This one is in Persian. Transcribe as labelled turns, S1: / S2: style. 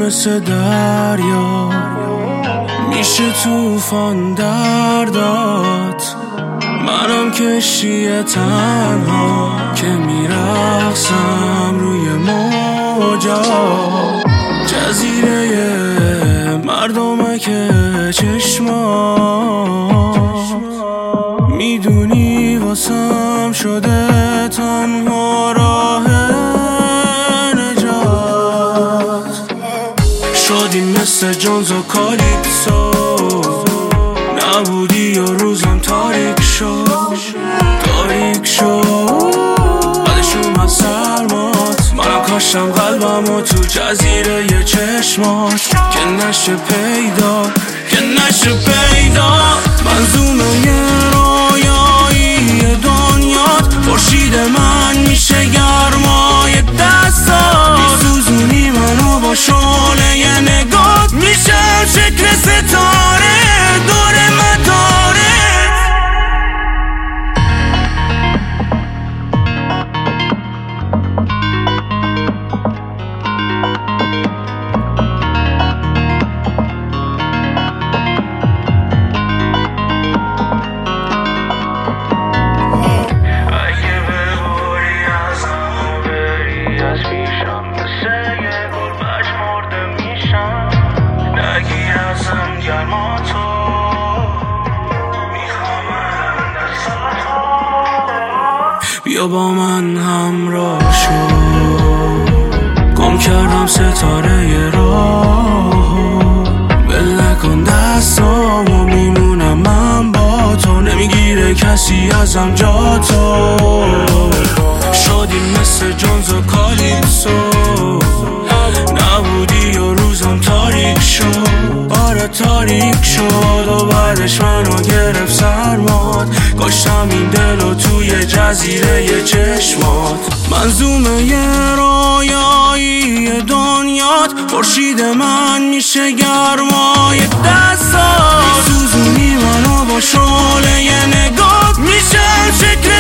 S1: مثل دریا، میشه طوفان دردات. منم کشتی تنها که میرقصم روی موجا، جزیره مردمک چشما. میدونی واسم شده تنها راه نجات. شدیم مثل جونز و کالیپسو، نبودی یا روزم تاریک شد بعدش اومد سرمات. منم کاشتم قلبمو تو جزیره ی چشمات که نشه پیدا منظومه یه رویایی دنیات. خورشید من میشه گرمای دستات، میسوزونی منو با شعله ی نگات. میشه شکل ستاره دور مدارت. بیا با من همراه شو، گم کردم ستاره ی راه. بل نکن دستامو، میمونم من با تو، نمیگیره کسی ازم جا تو. شدیم مثل جونز و کالیپسو، نبودی یا روزم تاریک شد. آره تاریک شد و بعدش منو گرفت سرمات. کاشتم این دلو توی جزیره ی چشمات. منظومه ی رویایی دنیات. خورشید من میشه گرمای دستات، میسوزونی منو با شعله ی نگات. میشه شکل